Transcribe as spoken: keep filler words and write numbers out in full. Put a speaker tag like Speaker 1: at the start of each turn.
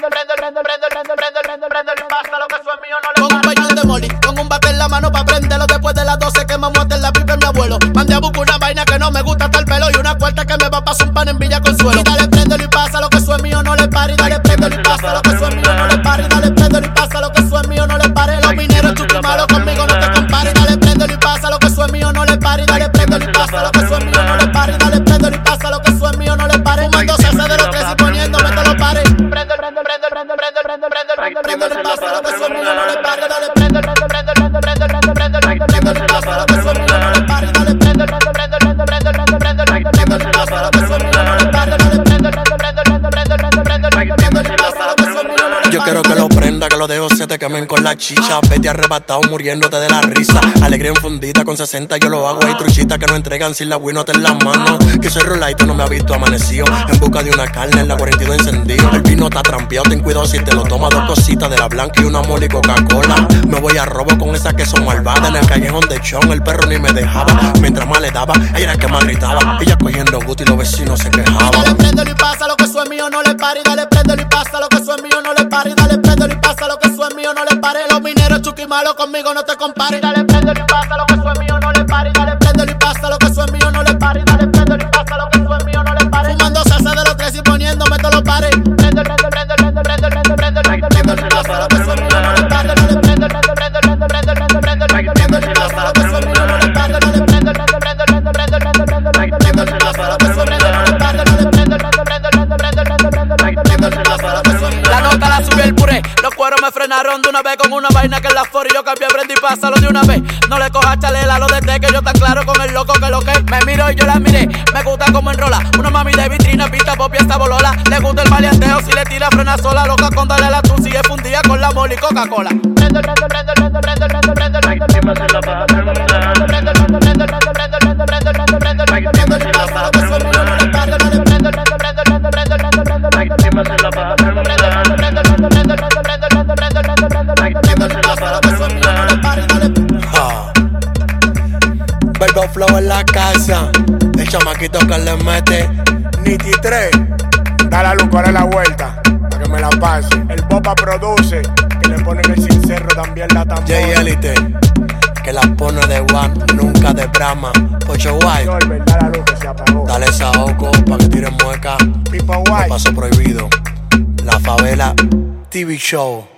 Speaker 1: pasa lo que eso es mío, no le con un pañón de moli, con un bate en la mano pa' prenderlo. Después de las doce quemamos hasta en la pipa en mi abuelo. Mandé a buscar una vaina que no me gusta hasta el pelo y una cuarta que me va a pasar un pan en Villa Consuelo. Y dale, préndelo y pasa lo que eso es mío, no le pare. Y dale, préndelo y pasa lo que eso es mío, no le pare. Y dale, préndelo y pasa lo que eso es mío, no le pare. Los mineros chuki malo conmigo no te compare. Y dale, préndelo y pasa lo que eso es mío, no le pare. Y dale, préndelo y pasa lo que eso es mío, no le pare. Y dale, préndelo y pasa lo que eso es mío, no le pare. Fumando se hace de los tres y poniéndome te lo pare. Prende, prende, prende, prende, prende, prende, prende, prende, prende, pasa lo que eso es mío, no le pare. Dale, prende, prende, prende, prende, prende, prende, prende, prende, prende, pasa lo que eso es mío, no le pare. Dale, prende, prende, prende, prende, prende, prende, prende, prende, prende, pasa lo que eso es mío, no le pare. Dale, prende, prende, prende, prende, prende, prende, prende, prende, pasa lo que eso es mío, no le pare.
Speaker 2: Yo quiero que lo prenda, que los dedos se te quemen con la chicha. Vete arrebatado muriéndote de la risa. Alegría enfundida con sesenta yo lo hago. Hay truchitas que no entregan sin la winota en las manos. Que soy roladito, no me ha visto amanecido. En busca de una carne en la cuarenta y dos encendido. El vino está trampeado, ten cuidado si te lo tomas. Dos cositas de la blanca y una mole y Coca-Cola. Me voy a robo con esas que son malvadas. En el callejón de Chon el perro ni me dejaba. Mientras más le daba, ella era que más gritaba. Ella cogiendo gusto y los vecinos se quejaban.
Speaker 1: Dale, préndelo y pasa lo que eso es mío, no le pare. Dale, préndelo y pasa lo que eso es mío, no le pare. Dale, préndelo y pasa lo que eso es mío, no le pare. Los mineros chuki malo conmigo no te compare. Dale, préndelo y pasa lo que eso es mío, no le pare. Dale, préndelo y pasa lo que eso es mío, no le pare. Dale, préndelo y pasa lo que eso es mío, no le pare. Fumando se hace de los tres y poniéndome te lo pare. Prende, prende, prende, prende, prende, prende, prende, prende, prende, pasa lo que eso es mío, no le pare. Dale, prende, prende, prende, prende, prende, prende, prende, prende, prende, pasa lo que eso es mío, no le pare. Dale, prende, prende, prende, prende, prende, prende, prende, prende, prende, pasa lo que eso es mío, no le pare. Dale, prende, prende, prende, prende, prende, prende, prende, prende, prende, pasa lo que eso es mío. La nota la subió el puré, los cueros me frenaron de una vez con una vaina que es la for y yo cambié, prendí y pásalo de una vez. No le cojas chalela, lo desde que yo tan claro con el loco que lo que me miro y yo la miré. Me gusta como enrola, una mami de vitrina, pista pop y esta bolola. Le gusta el maleanteo, si le tira frena sola, loca con darle la tu sigue fundida con la mole y Coca-Cola. Prende, prende, prende, prende, prende, prende, prende, prende, prende, prende, prende, prende, prende, prende, prende, prende, prende, pasa lo que eso es mío, no le pare. Dale, prende, prende, prende, prende, prende, prende, prende, prende,
Speaker 2: Verbo flow en la casa. El chamaquito que le mete Niti tres.
Speaker 3: Dale a Lucora la vuelta, para que me la pase. El Popa produce, que le ponen el sincero también la tambora.
Speaker 2: J Elite, que la pone de one, nunca de Brahma. Pocho White,
Speaker 3: Dale a luz que se apagó.
Speaker 2: dale saoco pa' que tire mueca.
Speaker 3: Pipo White.
Speaker 2: Paso prohibido. La Favela T V Show.